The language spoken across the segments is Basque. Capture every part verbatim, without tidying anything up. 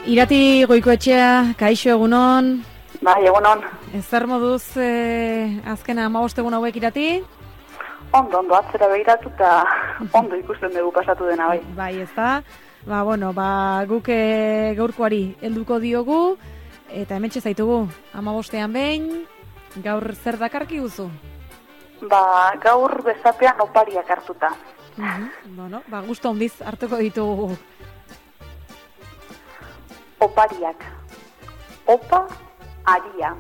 Irati Goikoetxea, kaixo egunon. Bai, egunon. Ezer moduz eh, azkena hamabost egun hauek Irati? Ondo, ondo, atzera behiratu eta ondo ikusten dugu pasatu dena, bai. Bai, ez da. Ba, bueno, ba, guk e, gaurkoari helduko diogu, eta hementxe zaitugu, hamabostean behin, gaur zer dakarki guzu? Ba, gaur bezapean opariak hartuta. Uh-huh. Bueno, ba, gusto ondiz hartuko ditugu. Opariak. Opa, aria.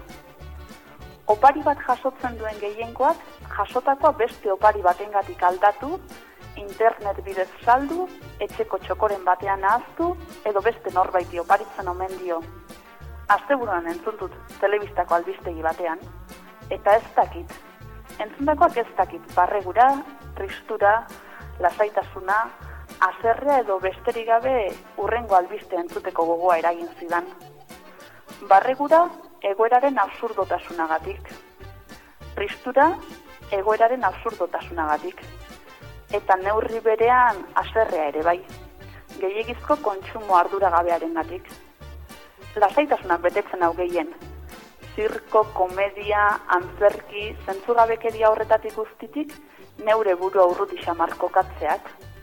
Opari bat jasotzen duen gehiengoak, jasotakoa beste opari batengatik aldatu, internet bidez saldu, etxeko txokoren batean ahaztu, edo beste norbaiti oparitzen omen dio. Asteburuan entzun dut telebistako albistegi batean, eta ez dakit. Entzundakoak ez dakit barregura, tristura, lasaitasuna, haserrea edo besterik gabe hurrengo albiste entzuteko gogoa eragin zidan. Barregura, egoeraren absurdotasunagatik. Tristura, egoeraren absurdotasunagatik. Eta neurri berean haserrea ere bai. Gehiegizko kontsumo arduragabearengatik. Lasaitasunak betetzen hau gehien. Zirko, komedia, antzerki, zentzugabekeria horretatik guztitik, neure burua urruti xamar kokatzeak.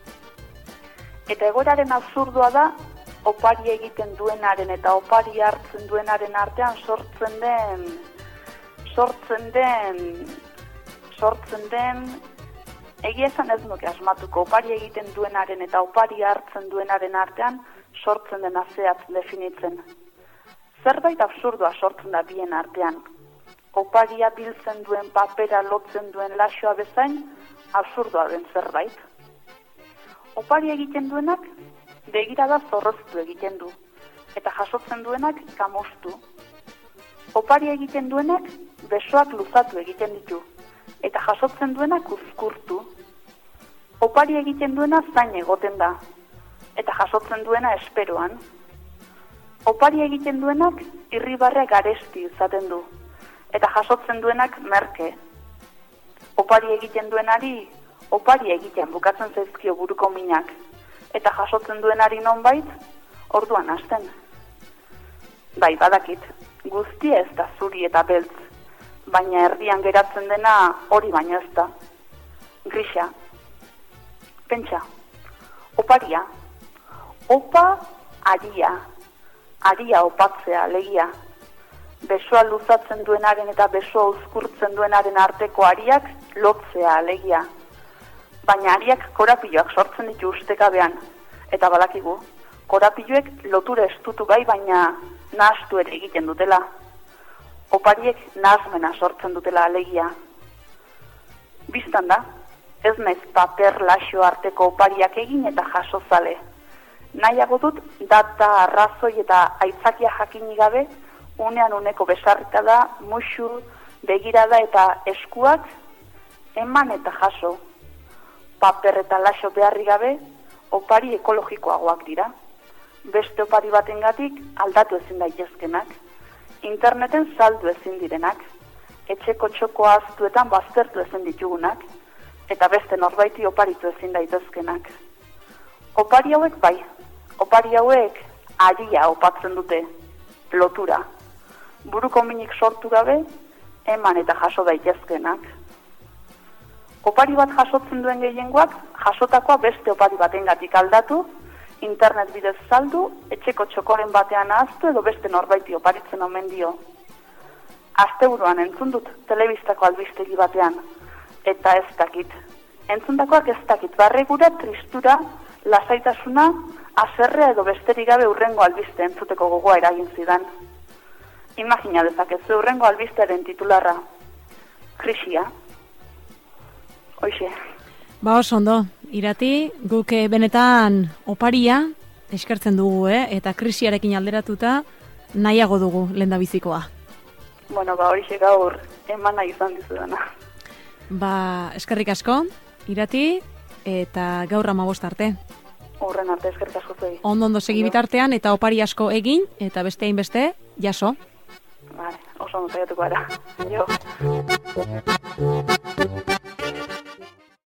Eta egoeraren absurdua da, opari egiten duenaren eta opari hartzen duenaren artean sortzen den, sortzen den, sortzen den, egia esan ez nuke asmatuko, opari egiten duenaren eta opari hartzen duenaren artean sortzen den azeat definitzen. Zerbait absurdoa sortzen da bien artean. Oparia biltzen duen papera lotzen duen laxoa bezain, absurdoa den zerbait. Opari egiten duenak, begirada zorroztu egiten du, eta jasotzen duenak kamostu. Opari egiten duenak, besoak luzatu egiten ditu, eta jasotzen duenak uzkurtu. Opari egiten duena zain egoten da, eta jasotzen duena esperoan. Opari egiten duenak, irribarre garesti izaten du, eta jasotzen duenak merke. Opari egiten duenari, opari egiten bukatzen zaizkio buruko minak, eta jasotzen duenari nonbait, orduan hasten. Bai, badakit, guztia ez da zuri eta beltz, baina erdian geratzen dena hori baino ez da. Grisa. Pentsa. Oparia. Opa, aria. Aria opatzea, legia. Besoa luzatzen duenaren eta besoa uzkurtzen duenaren arteko ariak lotzea, legia. Baina ariak korapiloak sortzen ditu ustekabean. Eta badakigu, korapiloek lotura estutu bai, baina nahastu ere egiten dutela. Opariek nahasmena sortzen dutela alegia. Bistan da, ez naiz paper laxo arteko opariak egin eta jasozale. Nahiago dut data, arrazoi eta aitzakia jakini gabe, unean uneko besarrikada, musu, begirada eta eskuak eman eta jaso. Paper eta laxo beharri gabe, opari ekologikoagoak dira. Beste opari batengatik aldatu ezin daitezkenak. Interneten saldu ezin direnak. Etxeko txoko ahaztuetan baztertu ezin ditugunak. Eta beste norbaiti oparitu ezin daitezkenak. Opari hauek bai. Opari hauek aria opatzen dute. Lotura. Buruko minik sortu gabe, eman eta jaso daitezkenak. Opari bat jasotzen duen gehiengoak, jasotakoa beste opari batengatik aldatu, internet bidez saldu, etxeko txokoren batean ahaztu edo beste norbaiti oparitzen omen dio. Asteburuan entzun dut telebistako albistegi batean, eta ez dakit. Entzundakoak ez dakit, barregura, tristura, lasaitasuna, haserrea edo besterik gabe hurrengo albiste entzuteko gogoa eragin zidan. Imagina dezakezu hurrengo albistearen titularra. Krisia. Hoxe. Ba oso ondo, Irati, guk benetan oparia eskertzen dugu, eh? Eta krisiarekin alderatuta nahiago dugu lehendabizikoa. Bueno, ba horixe gaur emana izan dizudana. Ba, eskerrik asko, Irati, eta gaur hamabost arte. Horren arte, eskerrik asko zuei. Ondo ondo segi bitartean eta opari asko egin, eta beste hain beste, jaso. Vale, oso ondo saiatuko gara. Jo.